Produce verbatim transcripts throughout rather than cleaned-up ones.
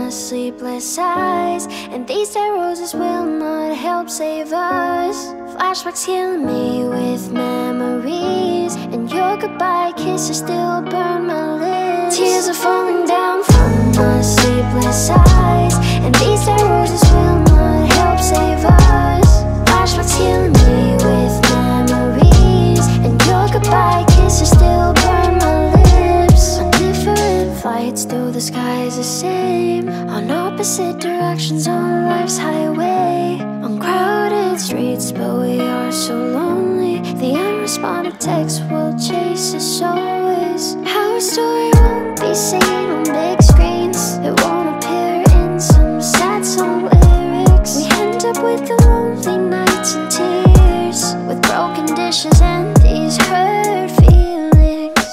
my sleepless eyes, and these dead roses will not help save us. Flashbacks killing me with memories, and your goodbye kisses still burn my lips. Tears are falling down from my sleepless eyes, and these dead roses will not help save us. Flashbacks killing me with memories, and your goodbye kisses still burn my lips. On different flights, though the sky's the same, on opposite directions on life's highway, on crowded streets, but we are so lonely. The unresponded text will chase us always. Our story won't be seen on big screens, it won't appear in some sad song lyrics. We end up with the lonely nights and tears, with broken dishes and these hurt feelings.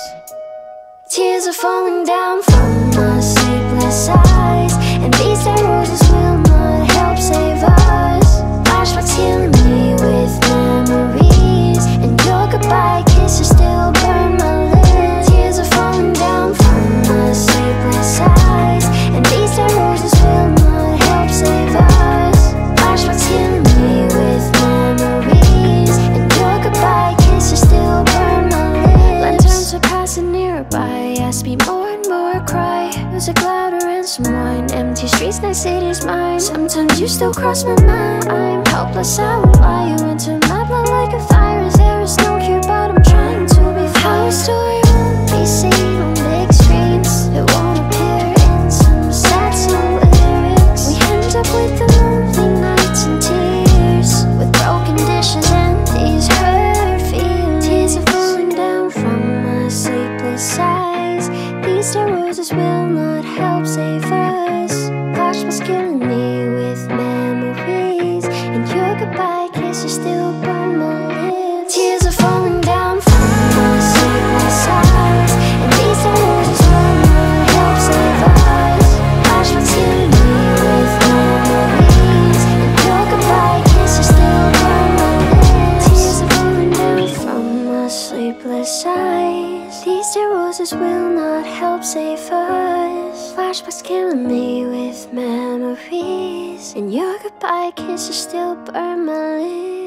Tears are falling down from my sleepless eyes, and these dead roses will not help save us. Flashbacks killing me with memories, and your goodbye kisses still burn my lips. Tears are falling down from my sleepless eyes, and these dead roses will not help save us. Flashbacks killing me with memories, and your goodbye kisses still burn my lips. Lanterns are passing nearby, ask me more and more, cry. Music louder and some wine, empty streets, night city's mine. Sometimes you still cross my mind, I'm helpless, I will lie you into my blood like a virus. There is no cure, but I'm trying to be fine. Our story won't be seen on big screens, it won't appear in some sad song lyrics. We end up with the lonely nights and tears, with broken dishes and these hurt feelings. Tears are falling down from my sleepless eyes, these dead roses will not help save us. Flashbacks killing me with memories, and your goodbye kisses still burn my lips. Tears are falling down from my sleepless eyes, and these dead roses will not help save us. Flashbacks killing me with memories, and your goodbye kisses still burn my lips. Tears are falling down from my sleepless eyes, these dead roses will not help save us. Flashbacks killing me with memories, and your goodbye kisses still burn my lips.